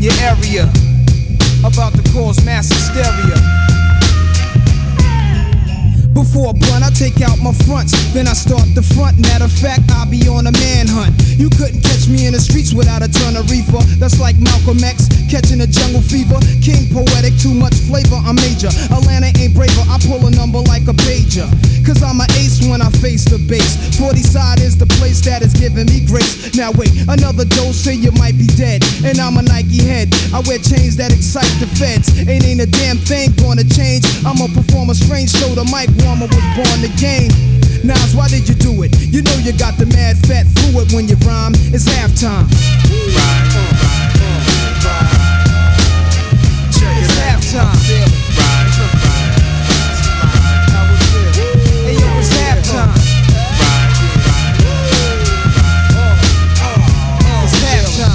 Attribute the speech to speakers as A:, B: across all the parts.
A: in your area, about to cause mass hysteria. Before a blunt, I take out my fronts, then I start the front. Matter of fact, I'll be on a manhunt. You couldn't catch me in the streets without a ton of reefer. That's like Malcolm X catching a jungle fever. King poetic, too much flavor, I'm major. Atlanta ain't braver, I pull a number like a pager. Cause I'm an ace when I face the base. 40 side is the place that is giving me grace. Now wait, another dose, say you might be dead. And I'm a Nike head, I wear chains that excite the feds. Ain't a damn thing gonna change. I'ma perform a strange show, the mic warmer was born to game. Nas, why did you do it? You know you got the mad fat fluid when you rhyme. It's halftime. It's halftime. Hey yo, it's halftime. It's halftime.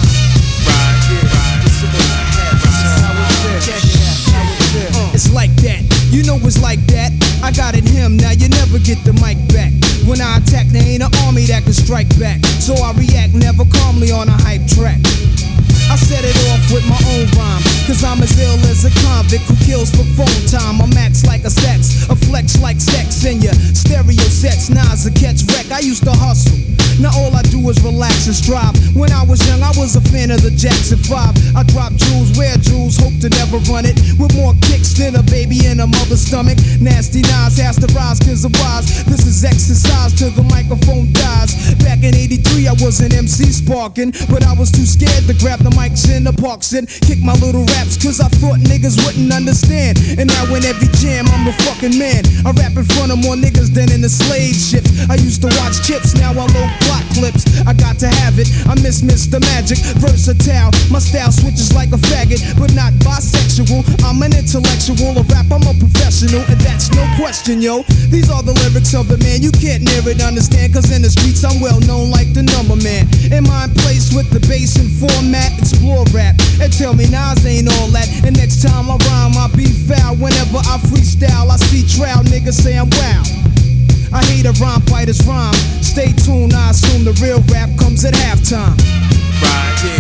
A: It's like that. You know it's like that. I got it him, now you never get the mic back. When I attack, there ain't an army that can strike back. So I react never calmly on a hype track. I set it off with my own rhyme, cause I'm as ill as a convict who kills for phone time. I'm max like a sex, a flex like sex in your stereo sets. Nas a catch wreck, I used to hustle. Now all I do is relax and strive. When I was young, I was a fan of the Jackson 5. I drop jewels, wear jewels, hope to never run it. With more kicks than a baby in a mother's stomach. Nasty Nas has to rise cause of wise. This is exercise till the microphone dies. Back in 83, I was an MC sparking, but I was too scared to grab the mics in the parks and kick my little raps cause I thought niggas wouldn't understand. And now in every jam, I'm a fucking man. I rap in front of more niggas than in the slave ships. I used to watch Chips, now I load plot clips. I got to have it, I miss Mr. Magic. Versatile, my style switches like a faggot, but not bisexual. I'm an intellectual, a rap, I'm a professional, and that's no question, yo. These are the lyrics of the man, you can't near it understand, cause in the streets I'm well known like the number man. In my place with the bass and format, explore rap, and tell me Nas ain't all that. And next time I rhyme, I be foul. Whenever I freestyle, I see trial niggas say I'm wow. I hate a rhyme fighter's rhyme. Stay tuned, I assume the real rap comes at halftime. Right, yeah.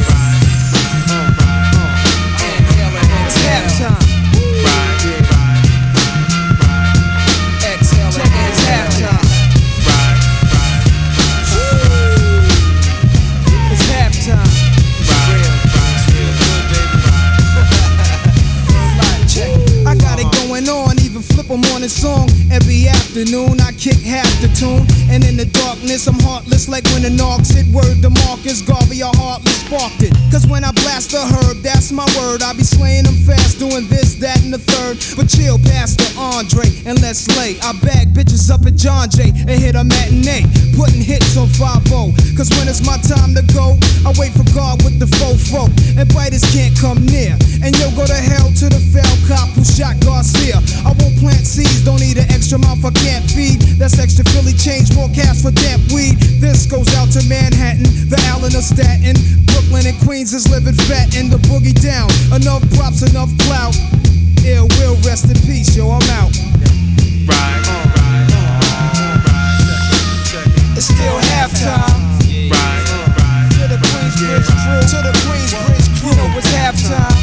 A: It's halftime. Right, yeah. Exhale, it's halftime. Right, it's halftime. I got it going on, even flip a morning song. Every afternoon I kick half the tune. And in the darkness I'm heartless like when the knocks hit. Word to Marcus Garvey, I heartless sparked it. Cause when I blast the herb, that's my word. I be slaying them fast, doing this, that, and the third. But chill, Pastor Andre, and let's lay. I bag bitches up at John Jay and hit a matinee, putting hits on 5-0. Cause when it's my time to go, I wait for God with the fofo. And biters can't come near. And yo, go to hell to the fell cop who shot Garcia. I won't plant seeds, don't need an extra mouth I can't feed. That's extra Philly change, more cash for damp weed. This goes out to Manhattan, the Allen of Staten. Brooklyn and Queens is living fat in the boogie down. Enough props, enough clout. Ill will, rest in peace, yo, I'm out. Right. It's still halftime. Right. To the Queensbridge crew, to the Queensbridge crew, you know it's halftime.